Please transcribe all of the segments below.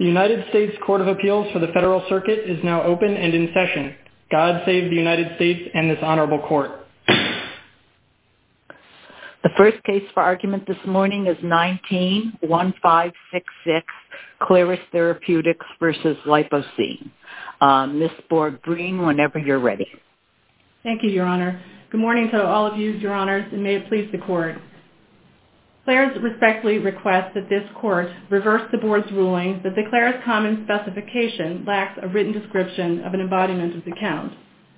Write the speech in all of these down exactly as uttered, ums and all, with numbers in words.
The United States Court of Appeals for the Federal Circuit is now open and in session. God save the United States and this honorable court. The first case for argument this morning is nineteen one five six six, Claris Therapeutics versus Lipocine. Uh, Miz Borg-Breen, whenever you're ready. Thank you, Your Honor. Good morning to all of you, Your Honors, and may it please the court. Claris respectfully requests that this court reverse the board's ruling that the Claris Common specification lacks a written description of an embodiment of the count.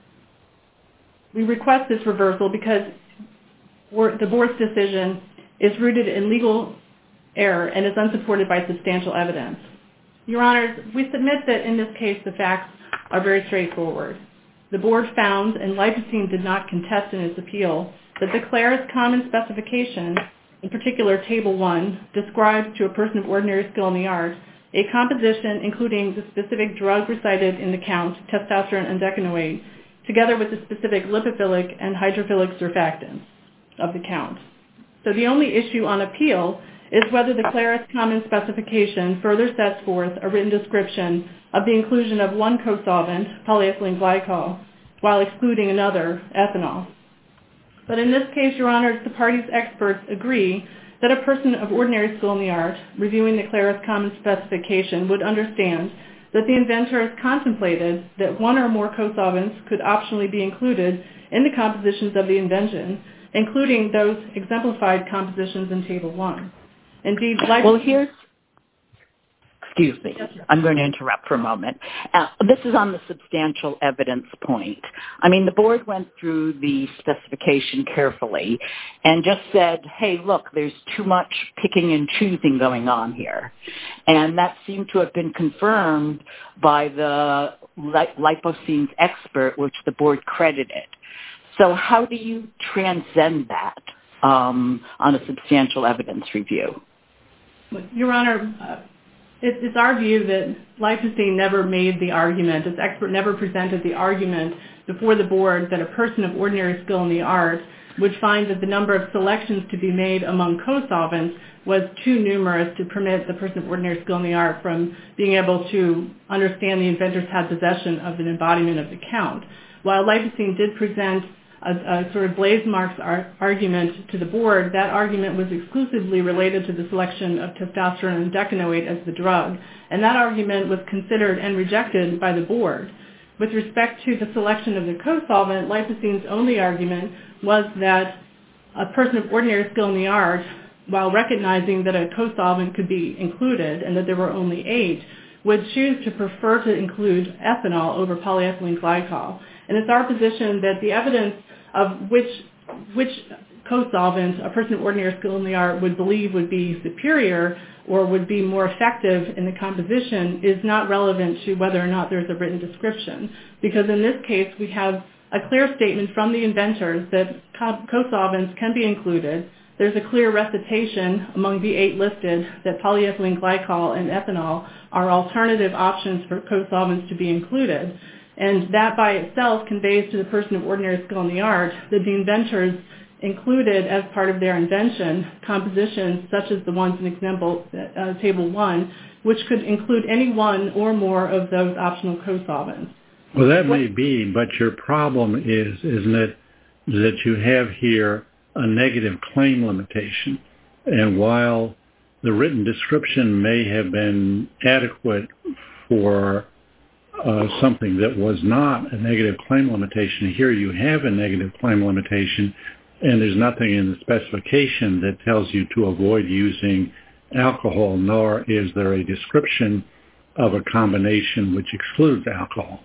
We request this reversal because the board's decision is rooted in legal error and is unsupported by substantial evidence. Your Honors, we submit that in this case the facts are very straightforward. The board found, and Lipocine did not contest in its appeal, that the Claris Common specification, in particular Table one, describes to a person of ordinary skill in the art a composition including the specific drug recited in the count, testosterone and decanoate, together with the specific lipophilic and hydrophilic surfactants of the count. So the only issue on appeal is whether the Claris Common specification further sets forth a written description of the inclusion of one co-solvent, polyethylene glycol, while excluding another, ethanol. But in this case, Your Honors, the party's experts agree that a person of ordinary skill in the art reviewing the Claris Common specification would understand that the inventor has contemplated that one or more co-solvents could optionally be included in the compositions of the invention, including those exemplified compositions in Table one. Indeed, like well, here's, excuse me, I'm going to interrupt for a moment. Uh, this is on the substantial evidence point. I mean, the board went through the specification carefully and just said, hey, look, there's too much picking and choosing going on here. And that seemed to have been confirmed by the Lipocine's expert, which the board credited. So how do you transcend that um, on a substantial evidence review? Your Honor, uh, it, it's our view that Lipocine never made the argument, its expert never presented the argument before the board that a person of ordinary skill in the art would find that the number of selections to be made among co-solvents was too numerous to permit the person of ordinary skill in the art from being able to understand the inventors had possession of an embodiment of the count. While Lipocine did present A, a sort of blaze marks ar- argument to the board, that argument was exclusively related to the selection of testosterone and decanoate as the drug, and that argument was considered and rejected by the board. With respect to the selection of the co-solvent, Lipocine's only argument was that a person of ordinary skill in the art, while recognizing that a co-solvent could be included and that there were only eight, would choose to prefer to include ethanol over polyethylene glycol. And it's our position that the evidence of which which co-solvent a person of ordinary skill in the art would believe would be superior or would be more effective in the composition is not relevant to whether or not there's a written description. Because in this case, we have a clear statement from the inventors that co-solvents can be included. There's a clear recitation among the eight listed that polyethylene glycol and ethanol are alternative options for co-solvents to be included. And that by itself conveys to the person of ordinary skill in the art that the inventors included as part of their invention compositions such as the ones in example uh, Table one, which could include any one or more of those optional co-solvents. Well, that may be, but your problem is, isn't it, that you have here a negative claim limitation. And while the written description may have been adequate for Uh, something that was not a negative claim limitation. Here you have a negative claim limitation, and there's nothing in the specification that tells you to avoid using alcohol, nor is there a description of a combination which excludes alcohol.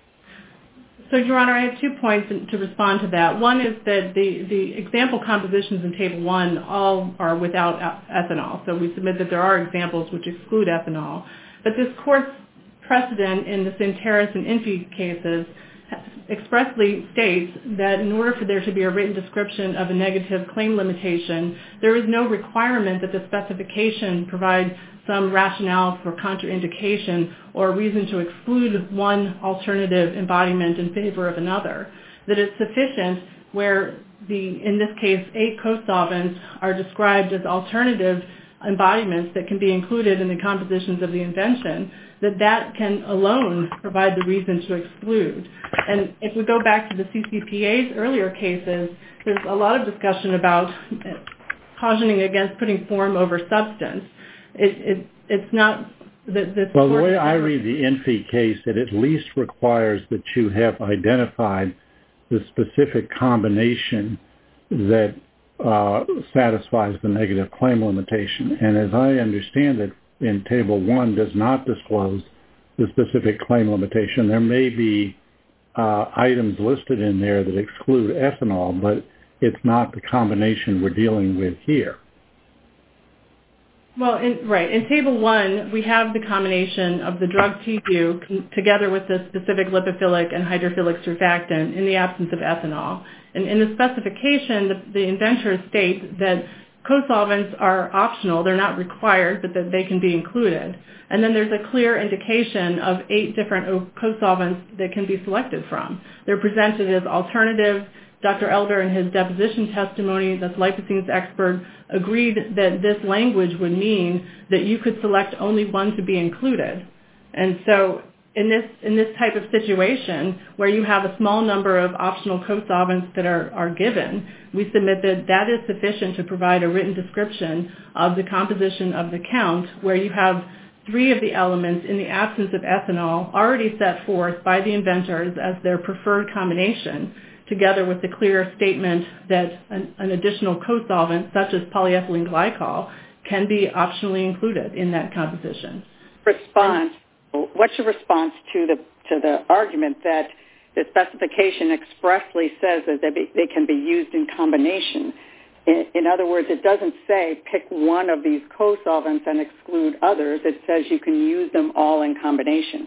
So, Your Honor, I have two points to respond to that. One is that the, the example compositions in Table one all are without ethanol. So we submit that there are examples which exclude ethanol. But this court's precedent in the Sinteris and Infi cases expressly states that in order for there to be a written description of a negative claim limitation, there is no requirement that the specification provide some rationale for contraindication or reason to exclude one alternative embodiment in favor of another. That it's sufficient where the, in this case, eight co-solvents are described as alternative embodiments that can be included in the compositions of the invention, that that can alone provide the reason to exclude. And if we go back to the C C P A's earlier cases, there's a lot of discussion about cautioning against putting form over substance. It, it, it's not... The, the well, the way I read the Enfi case, it at least requires that you have identified the specific combination that uh, satisfies the negative claim limitation. And as I understand it, in Table one does not disclose the specific claim limitation. There may be uh, items listed in there that exclude ethanol, but it's not the combination we're dealing with here. Well, in, right. In Table one, we have the combination of the drug T Q together with the specific lipophilic and hydrophilic surfactant in the absence of ethanol. And in the specification, the, the inventors state that co-solvents are optional. They're not required, but that they can be included. And then there's a clear indication of eight different co-solvents that can be selected from. They're presented as alternatives. Doctor Elder, in his deposition testimony, that's Lipocine's expert, agreed that this language would mean that you could select only one to be included. And so in this in this type of situation where you have a small number of optional co-solvents that are, are given, we submit that that is sufficient to provide a written description of the composition of the count where you have three of the elements in the absence of ethanol already set forth by the inventors as their preferred combination, together with the clear statement that an, an additional co-solvent, such as polyethylene glycol, can be optionally included in that composition. Response. What's your response to the to the argument that the specification expressly says that they, be, they can be used in combination? In, in other words, it doesn't say pick one of these co-solvents and exclude others. It says you can use them all in combination.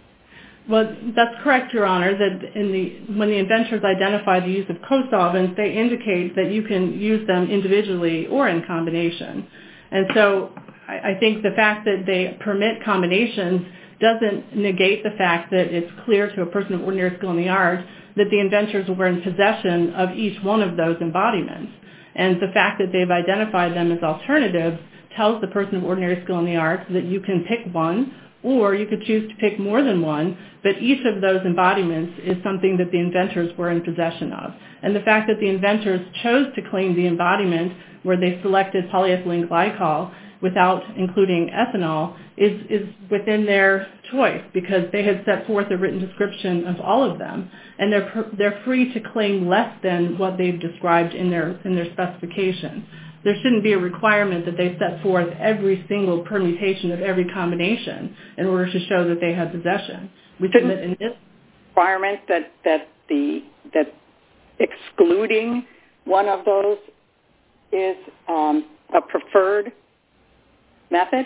Well, that's correct, Your Honor, that in the, when the inventors identify the use of co-solvents, they indicate that you can use them individually or in combination. And so I, I think the fact that they permit combinations doesn't negate the fact that it's clear to a person of ordinary skill in the art that the inventors were in possession of each one of those embodiments. And the fact that they've identified them as alternatives tells the person of ordinary skill in the art that you can pick one, or you could choose to pick more than one, but each of those embodiments is something that the inventors were in possession of. And the fact that the inventors chose to claim the embodiment where they selected polyethylene glycol without including ethanol is, is within their choice because they had set forth a written description of all of them. And they're, they're free to claim less than what they've described in their, in their specification. There shouldn't be a requirement that they set forth every single permutation of every combination in order to show that they had possession. We submit in this requirement that, that the that excluding one of those is um, a preferred method?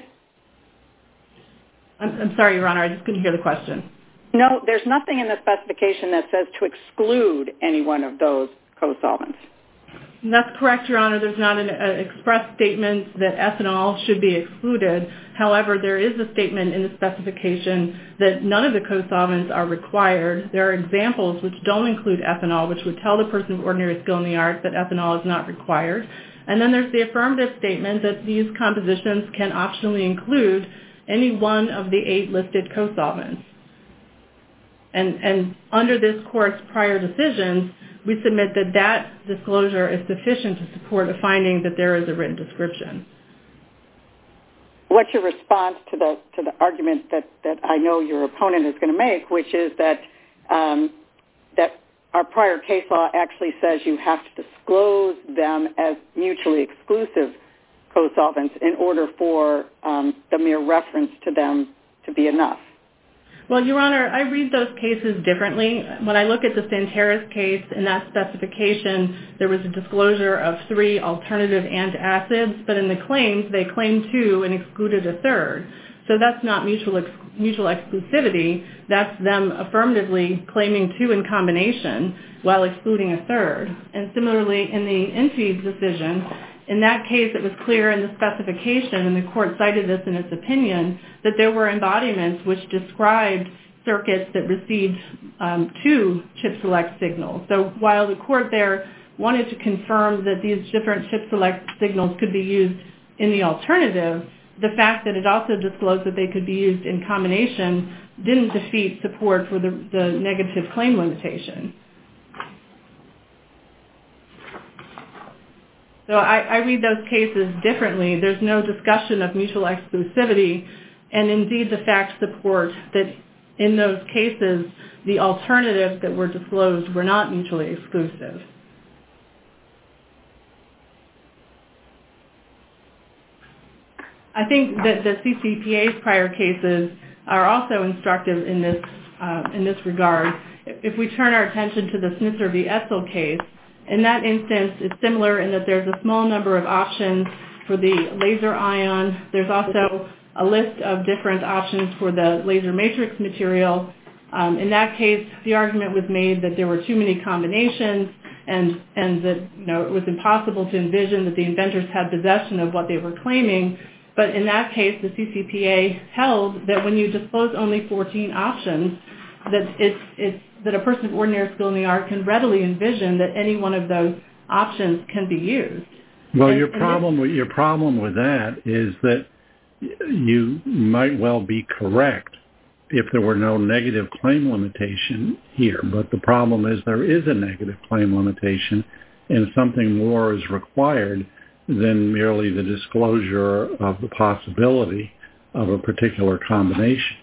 I'm, I'm sorry, Your Honor, I just couldn't hear the question. No, there's nothing in the specification that says to exclude any one of those co-solvents. That's correct, Your Honor. There's not an uh, express statement that ethanol should be excluded. However, there is a statement in the specification that none of the co-solvents are required. There are examples which don't include ethanol, which would tell the person of ordinary skill in the art that ethanol is not required. And then there's the affirmative statement that these compositions can optionally include any one of the eight listed co-solvents. And, and under this Court's prior decisions, we submit that that disclosure is sufficient to support a finding that there is a written description. What's your response to the to the argument that, that I know your opponent is going to make, which is that um, that our prior case law actually says you have to disclose them as mutually exclusive co-solvents in order for um, the mere reference to them to be enough? Well, Your Honor, I read those cases differently. When I look at the Santeris case, in that specification, there was a disclosure of three alternative antacids, but in the claims, they claimed two and excluded a third. So that's not mutual ex- mutual exclusivity. That's them affirmatively claiming two in combination while excluding a third. And similarly, in the Enfi decision, in that case, it was clear in the specification, and the Court cited this in its opinion, that there were embodiments which described circuits that received um, two chip select signals. So while the Court there wanted to confirm that these different chip select signals could be used in the alternative, the fact that it also disclosed that they could be used in combination didn't defeat support for the, the negative claim limitation. So I, I read those cases differently. There's no discussion of mutual exclusivity, and indeed the facts support that in those cases, the alternatives that were disclosed were not mutually exclusive. I think that the C C P A's prior cases are also instructive in this uh, in this regard. If we turn our attention to the Snitzer v. Etzel case, in that instance, it's similar in that there's a small number of options for the laser ion. There's also a list of different options for the laser matrix material. Um, in that case, the argument was made that there were too many combinations and, and that you know, it was impossible to envision that the inventors had possession of what they were claiming. But in that case, the C C P A held that when you disclose only fourteen options, that it's, it's that a person of ordinary skill in the art can readily envision that any one of those options can be used. Well, and, your problem with your problem with that is that you might well be correct if there were no negative claim limitation here, but the problem is there is a negative claim limitation, and something more is required than merely the disclosure of the possibility of a particular combination.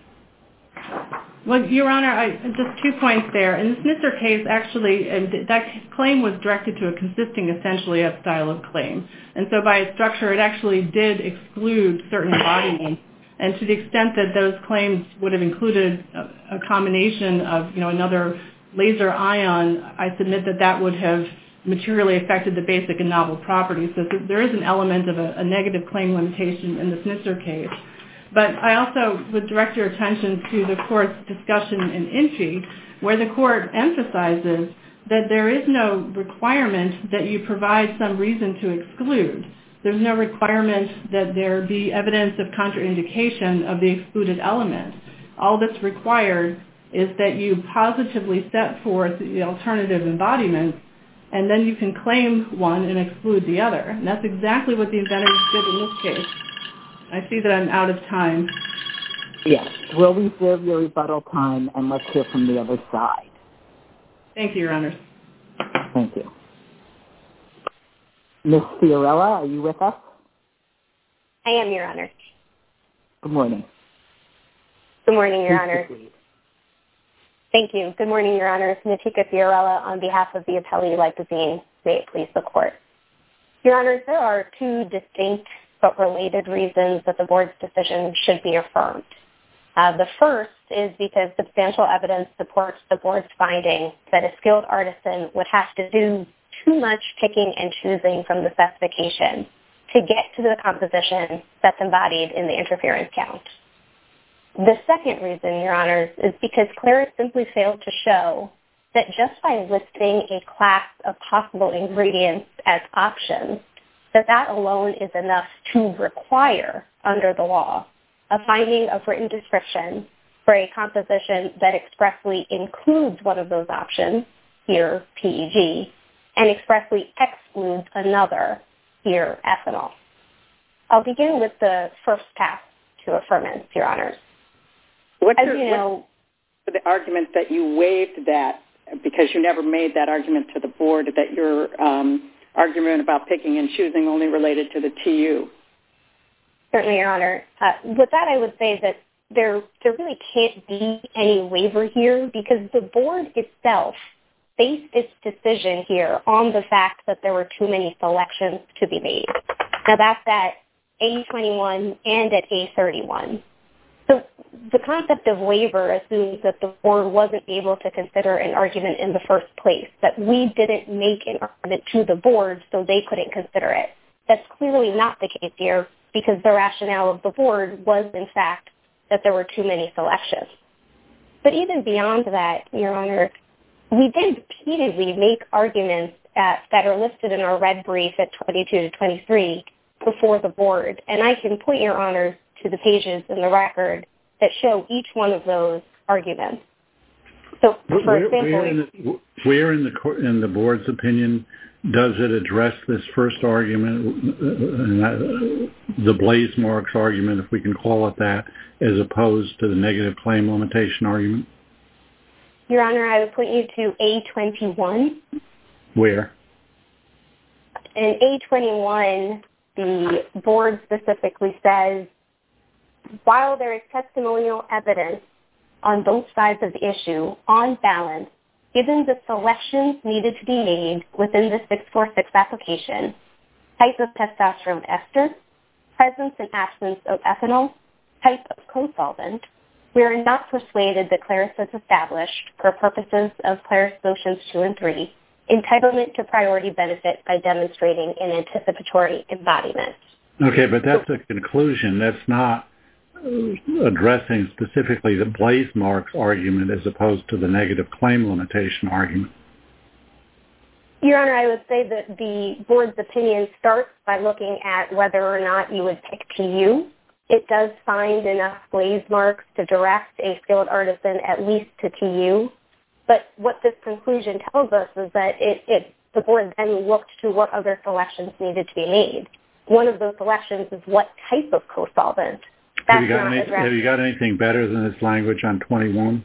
Well, Your Honor, I, just two points there. In the Snitzer case, actually, that claim was directed to a consisting essentially of style of claim. And so by its structure, it actually did exclude certain embodiments. And to the extent that those claims would have included a, a combination of, you know, another laser ion, I submit that that would have materially affected the basic and novel properties. So there is an element of a, a negative claim limitation in the Snitzer case. But I also would direct your attention to the court's discussion in Infi, where the court emphasizes that there is no requirement that you provide some reason to exclude. There's no requirement that there be evidence of contraindication of the excluded element. All that's required is that you positively set forth the alternative embodiments, and then you can claim one and exclude the other. And that's exactly what the inventors did in this case. I see that I'm out of time. Yes, we'll reserve your rebuttal time, and let's hear from the other side. Thank you, Your Honors. Thank you. Miz Fiorella, are you with us? I am, Your Honor. Good morning. Good morning, Your Honor. Proceed. Thank you. Good morning, Your Honor. Natika Fiorella on behalf of the appellee Lipozene. May it please the Court. Your Honors, there are two distinct but related reasons that the Board's decision should be affirmed. Uh, the first is because substantial evidence supports the Board's finding that a skilled artisan would have to do too much picking and choosing from the specification to get to the composition that's embodied in the interference count. The second reason, Your Honors, is because Claris simply failed to show that just by listing a class of possible ingredients as options, that that alone is enough to require, under the law, a finding of written description for a composition that expressly includes one of those options, here P E G, and expressly excludes another, here ethanol. I'll begin with the first path to affirmance, Your Honors. What's As your, you know, what's the argument that you waived that because you never made that argument to the Board, that your um, argument about picking and choosing only related to the T U? Certainly, Your Honor. Uh, with that, I would say that there, there really can't be any waiver here because the Board itself based its decision here on the fact that there were too many selections to be made. Now, that's at A twenty-one and at A thirty-one. So the concept of waiver assumes that the Board wasn't able to consider an argument in the first place, that we didn't make an argument to the Board so they couldn't consider it. That's clearly not the case here because the rationale of the Board was, in fact, that there were too many selections. But even beyond that, Your Honor, we did repeatedly make arguments at, that are listed in our red brief at twenty-two to twenty-three before the Board, and I can point Your Honors to the pages in the record that show each one of those arguments. So, for where, example, where in the, where in the in the Board's opinion does it address this first argument, the blaze marks argument, if we can call it that, as opposed to the negative claim limitation argument? Your Honor, I would point you to A twenty-one. Where? In A twenty-one, the board specifically says, while there is testimonial evidence on both sides of the issue, on balance, given the selections needed to be made within the six forty-six application, type of testosterone ester, presence and absence of ethanol, type of co-solvent, we are not persuaded that Claris has established, for purposes of Claris Motions two and three, entitlement to priority benefit by demonstrating an anticipatory embodiment. Okay, but that's a conclusion. That's not addressing specifically the blaze marks argument as opposed to the negative claim limitation argument. Your Honor, I would say that the board's opinion starts by looking at whether or not you would pick T U. It does find enough blaze marks to direct a skilled artisan at least to T U. But what this conclusion tells us is that it, it the board then looked to what other selections needed to be made. One of those selections is what type of co-solvent. Have you, got any, have you got anything better than this language on twenty-one?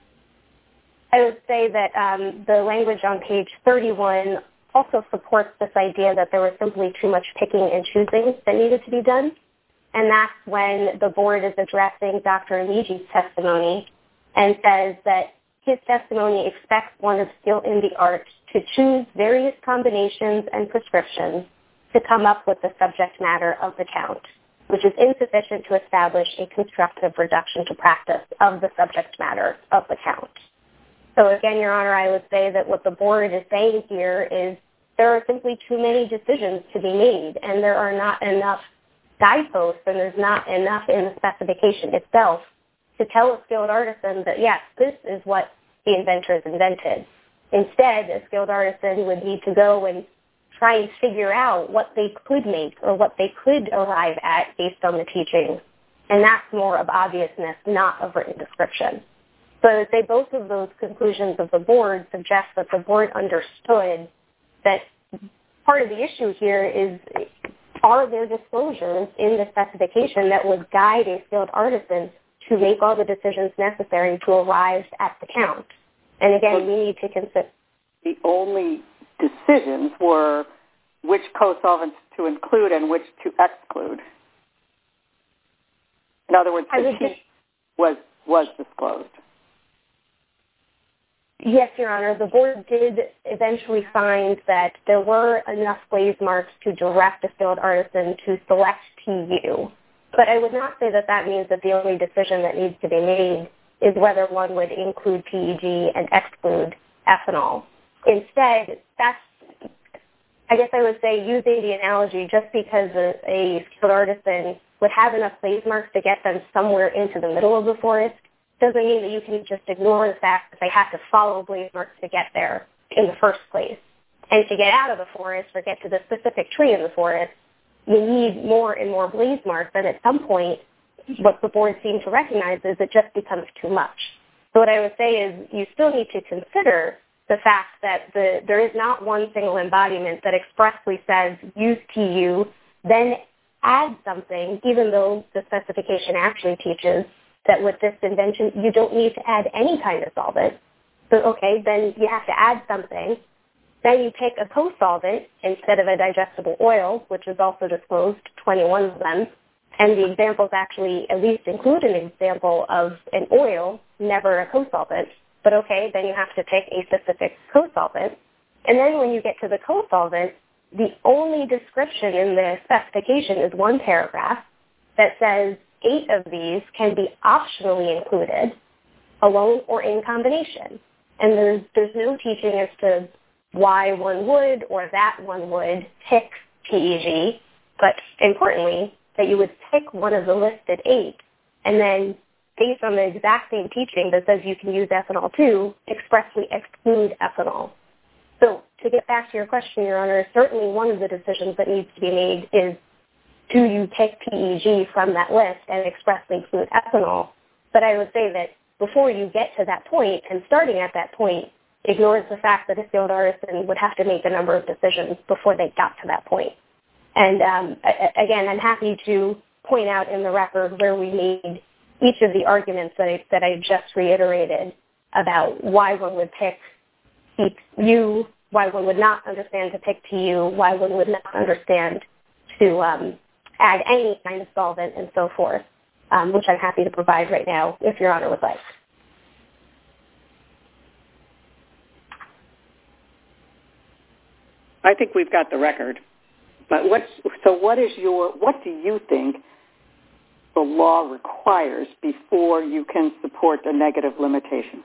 I would say that um, the language on page thirty-one also supports this idea that there was simply too much picking and choosing that needed to be done. And that's when the board is addressing Doctor Amigi's testimony and says that his testimony expects one of skill in the art to choose various combinations and prescriptions to come up with the subject matter of the count, which is insufficient to establish a constructive reduction to practice of the subject matter of the count. So again, Your Honor, I would say that what the board is saying here is there are simply too many decisions to be made, and there are not enough guideposts, and there's not enough in the specification itself to tell a skilled artisan that, yes, this is what the inventor has invented. Instead, a skilled artisan would need to go and try and figure out what they could make or what they could arrive at based on the teaching. And that's more of obviousness, not of written description. So I would say both of those conclusions of the board suggest that the board understood that part of the issue here is, are there disclosures in the specification that would guide a skilled artisan to make all the decisions necessary to arrive at the count? And again, we need to consider... The only decisions were which co-solvents to include and which to exclude. In other words, the teach was, was disclosed. Yes, Your Honor. The board did eventually find that there were enough blaze marks to direct a skilled artisan to select T U. But I would not say that that means that the only decision that needs to be made is whether one would include P E G and exclude ethanol. Instead, that's, I guess I would say, using the analogy, just because a, a skilled artisan would have enough blaze marks to get them somewhere into the middle of the forest doesn't mean that you can just ignore the fact that they have to follow blaze marks to get there in the first place. And to get out of the forest or get to the specific tree in the forest, you need more and more blaze marks, and at some point, what the board seemed to recognize is it just becomes too much. So what I would say is you still need to consider the fact that the, there is not one single embodiment that expressly says use T U, then add something, even though the specification actually teaches that with this invention, you don't need to add any kind of solvent. So, okay, then you have to add something. Then you pick a co-solvent instead of a digestible oil, which is also disclosed, twenty-one of them. And the examples actually at least include an example of an oil, never a co-solvent. But okay, then you have to pick a specific co-solvent. And then when you get to the co-solvent, the only description in the specification is one paragraph that says eight of these can be optionally included, alone or in combination. And there's, there's no teaching as to why one would or that one would pick P E G, but importantly, that you would pick one of the listed eight, and then based on the exact same teaching that says you can use ethanol too, expressly exclude ethanol. So to get back to your question, Your Honor, certainly one of the decisions that needs to be made is, do you pick P E G from that list and expressly include ethanol? But I would say that before you get to that point and starting at that point, ignores the fact that a skilled artisan would have to make a number of decisions before they got to that point. And um, again, I'm happy to point out in the record where we made each of the arguments that I, that I just reiterated about why one would pick you, why one would not understand to pick P U, why one would not understand to um, add any kind of solvent and so forth, um, which I'm happy to provide right now if Your Honor would like. I think we've got the record. But what's, so what is your, what do you think the law requires before you can support a negative limitation?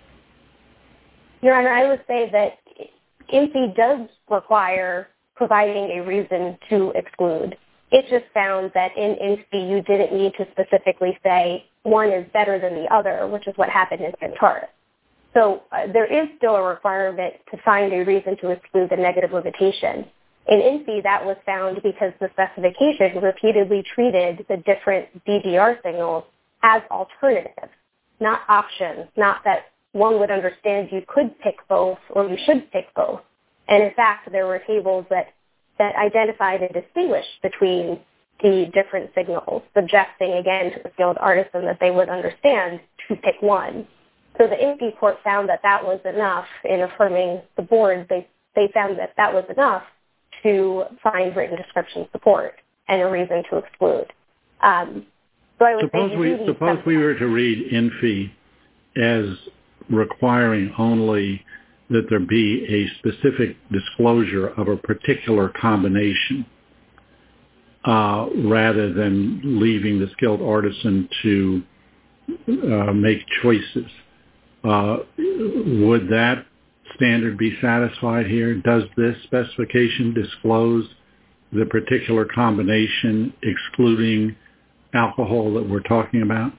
Your Honor, I would say that I N F I does require providing a reason to exclude. It just found that in I N F I you didn't need to specifically say one is better than the other, which is what happened in Centaurus. So uh, there is still a requirement to find a reason to exclude the negative limitation. In I N F I, that was found because the specification repeatedly treated the different D D R signals as alternatives, not options, not that one would understand you could pick both or you should pick both. And in fact, there were tables that, that identified and distinguished between the different signals, suggesting again to the skilled artisan that they would understand to pick one. So the I N F I court found that that was enough in affirming the board. They, they found that that was enough to find written description support and a reason to exclude. Um, so I would suppose say we, suppose we were to read I N F I as requiring only that there be a specific disclosure of a particular combination uh, rather than leaving the skilled artisan to uh, make choices. Uh, would that standard be satisfied here? Does this specification disclose the particular combination excluding alcohol that we're talking about?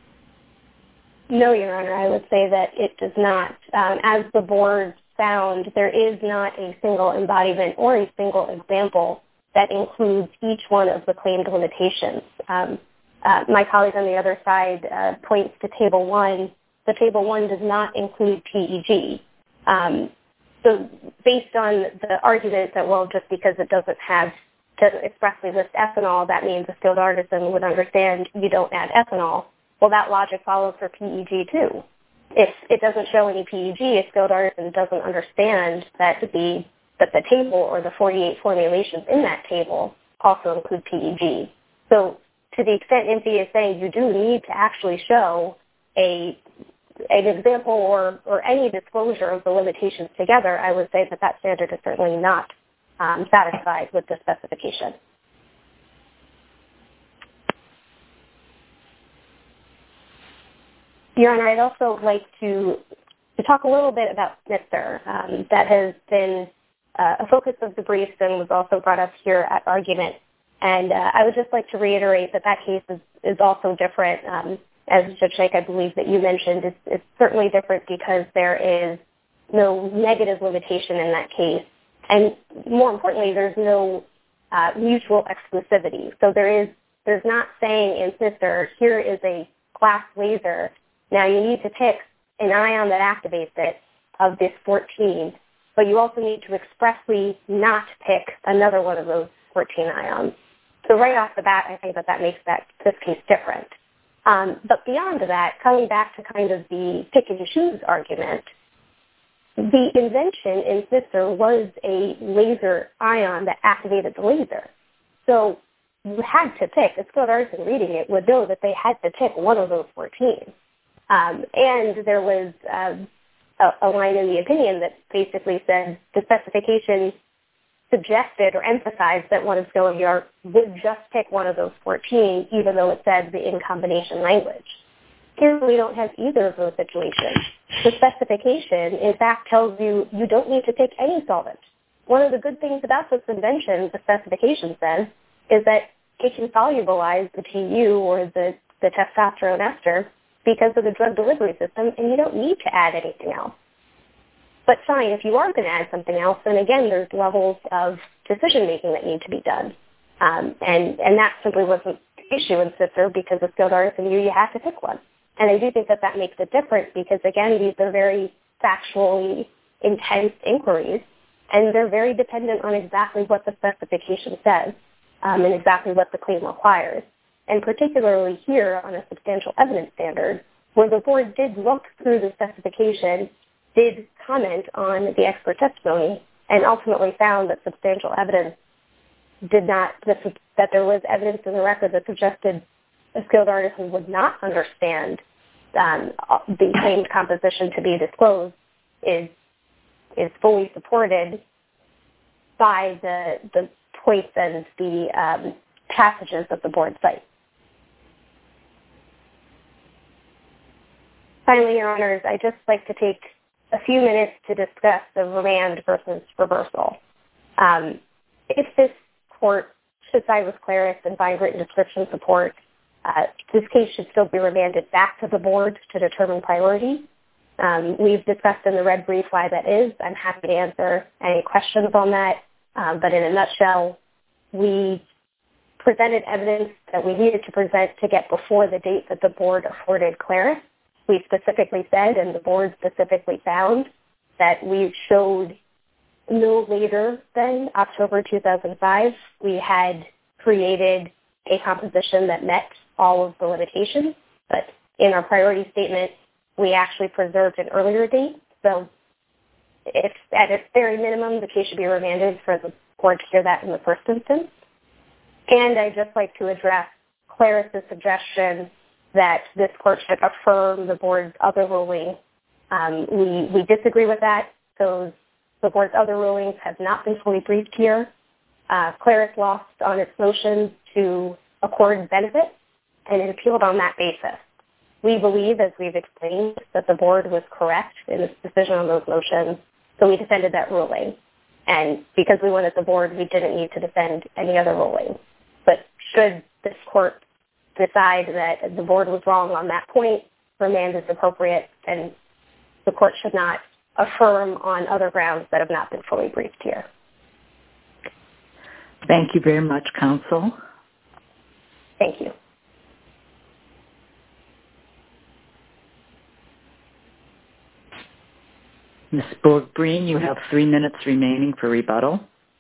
No, Your Honor. I would say that it does not. Um, as the board found, there is not a single embodiment or a single example that includes each one of the claimed limitations. Um, uh, my colleague on the other side uh, points to Table one. The Table one does not include P E G. Um, so based on the argument that, well, just because it doesn't have to expressly list ethanol, that means a skilled artisan would understand you don't add ethanol. Well, that logic follows for P E G too. If it doesn't show any P E G, a skilled artisan doesn't understand that the that the table or the forty-eight formulations in that table also include P E G. So to the extent I N F I is saying you do need to actually show a an example or, or any disclosure of the limitations together, I would say that that standard is certainly not um, satisfied with the specification. Your Honor, I'd also like to, to talk a little bit about Snifter. Um, that has been uh, a focus of the briefs and was also brought up here at argument. And uh, I would just like to reiterate that that case is, is also different. Um, as Judge Sheikh, I believe that you mentioned, it's, it's certainly different because there is no negative limitation in that case. And more importantly, there's no uh, mutual exclusivity. So there is, there's not saying in Snifter, here is a glass laser. Now you need to pick an ion that activates it of this fourteen, but you also need to expressly not pick another one of those fourteen ions. So right off the bat, I think that that makes that this case different. Um, but beyond that, coming back to kind of the pick and choose argument, the invention in Snifter was a laser ion that activated the laser. So you had to pick, a skilled artisan reading it would know that they had to pick one of those fourteen. Um, and there was um, a, a line in the opinion that basically said the specification suggested or emphasized that one of skill in the art would just pick one of those fourteen, even though it said the in combination language. Here we don't have either of those situations. The specification, in fact, tells you you don't need to pick any solvent. One of the good things about this invention, the specification says, is that it can solubilize the T U or the, the testosterone ester because of the drug delivery system, and you don't need to add anything else. But fine, if you are going to add something else, then again, there's levels of decision-making that need to be done. Um, and, and that simply wasn't the issue in Snifter because the skilled artisan knew you had to pick one. And I do think that that makes it different because, again, these are very factually intense inquiries, and they're very dependent on exactly what the specification says um, and exactly what the claim requires. And particularly here on a substantial evidence standard, where the board did look through the specification, did comment on the expert testimony, and ultimately found that substantial evidence did not, that there was evidence in the record that suggested a skilled artisan would not understand um, the claimed composition to be disclosed is is fully supported by the the points and the um, passages of the board site. Finally, Your Honors, I'd just like to take a few minutes to discuss the remand versus reversal. Um, if this court should side with Claris and find written description support, uh, this case should still be remanded back to the board to determine priority. Um, we've discussed in the red brief why that is. I'm happy to answer any questions on that. Um, but in a nutshell, we presented evidence that we needed to present to get before the date that the board afforded Claris. We specifically said, and the board specifically found, that we showed no later than October two thousand five, we had created a composition that met all of the limitations. But in our priority statement, we actually preserved an earlier date. So if at its very minimum, the case should be remanded for the board to hear that in the first instance. And I'd just like to address Claris's suggestion that this court should affirm the board's other ruling. Um, we, we disagree with that. Those, the board's other rulings have not been fully briefed here. Uh, Claris lost on its motion to accord benefit, and it appealed on that basis. We believe, as we've explained, that the board was correct in its decision on those motions, so we defended that ruling. And because we wanted the board, we didn't need to defend any other ruling. But should this court decide that the board was wrong on that point, remand is appropriate, and the court should not affirm on other grounds that have not been fully briefed here. Thank you very much, counsel. Thank you. Miz Borg-Breen, you have three minutes remaining for rebuttal.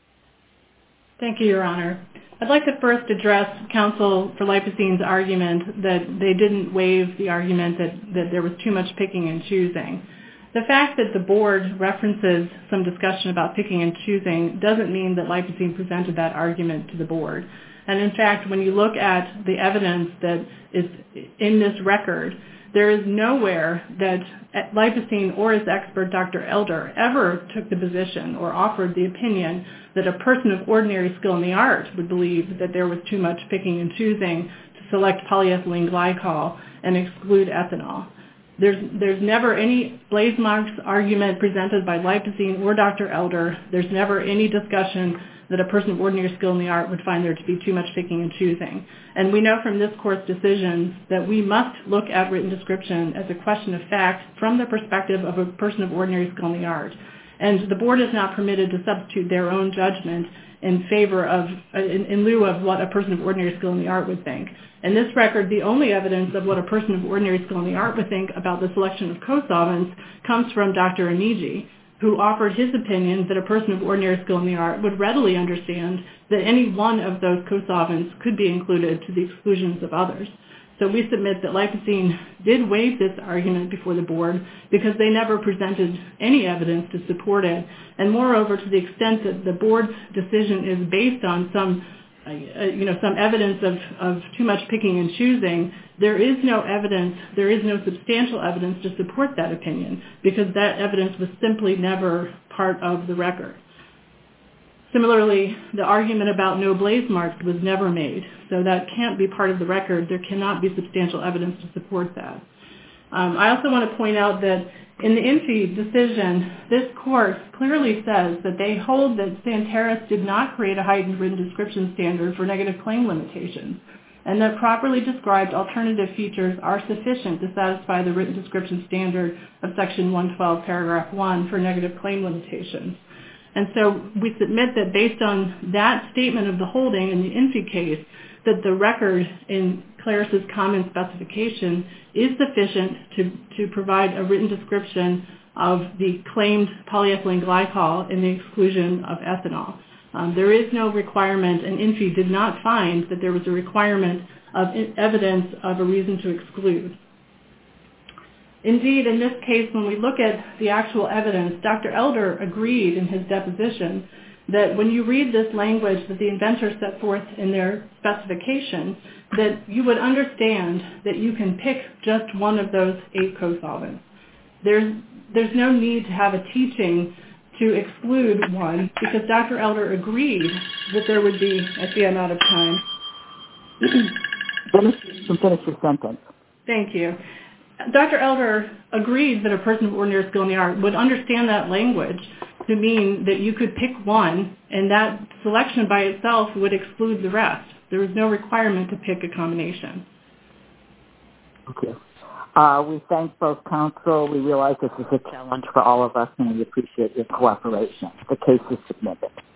Thank you, Your Honor. I'd like to first address counsel for Lipocine's argument that they didn't waive the argument that, that there was too much picking and choosing. The fact that the board references some discussion about picking and choosing doesn't mean that Lipocine presented that argument to the board. And in fact, when you look at the evidence that is in this record, there is nowhere that Lipocine or its expert, Doctor Elder, ever took the position or offered the opinion that a person of ordinary skill in the art would believe that there was too much picking and choosing to select polyethylene glycol and exclude ethanol. There's, there's never any blaze marks argument presented by Lipocine or Doctor Elder. There's never any discussion that a person of ordinary skill in the art would find there to be too much picking and choosing. And we know from this court's decisions that we must look at written description as a question of fact from the perspective of a person of ordinary skill in the art. And the board is not permitted to substitute their own judgment in favor of, in, in lieu of what a person of ordinary skill in the art would think. In this record, the only evidence of what a person of ordinary skill in the art would think about the selection of co-solvents comes from Doctor Onigi, who offered his opinion that a person of ordinary skill in the art would readily understand that any one of those co-solvents could be included to the exclusions of others. So we submit that Lipocine did waive this argument before the board because they never presented any evidence to support it. And moreover, to the extent that the board's decision is based on some Uh, you know, some evidence of, of too much picking and choosing, there is no evidence, there is no substantial evidence to support that opinion because that evidence was simply never part of the record. Similarly, the argument about no blaze marks was never made, so that can't be part of the record. There cannot be substantial evidence to support that. Um, I also want to point out that in the INFI decision, this court clearly says that they hold that Santeris did not create a heightened written description standard for negative claim limitations, and that properly described alternative features are sufficient to satisfy the written description standard of Section one twelve, Paragraph one for negative claim limitations. And so we submit that based on that statement of the holding in the INFI case, that the record in Claris's common specification is sufficient to, to provide a written description of the claimed polyethylene glycol in the exclusion of ethanol. Um, there is no requirement, and I N F I did not find that there was a requirement of evidence of a reason to exclude. Indeed, in this case, when we look at the actual evidence, Doctor Elder agreed in his deposition that when you read this language that the inventor set forth in their specification, that you would understand that you can pick just one of those eight co-solvents. There's, there's no need to have a teaching to exclude one because Doctor Elder agreed that there would be, I see I'm out of time. Finish, finish your sentence. Thank you. Doctor Elder agreed that a person of ordinary skill in the art would understand that language to mean that you could pick one, and that selection by itself would exclude the rest. There was no requirement to pick a combination. Okay. Uh, we thank both counsel. We realize this is a challenge for all of us, and we appreciate your cooperation. The case is submitted.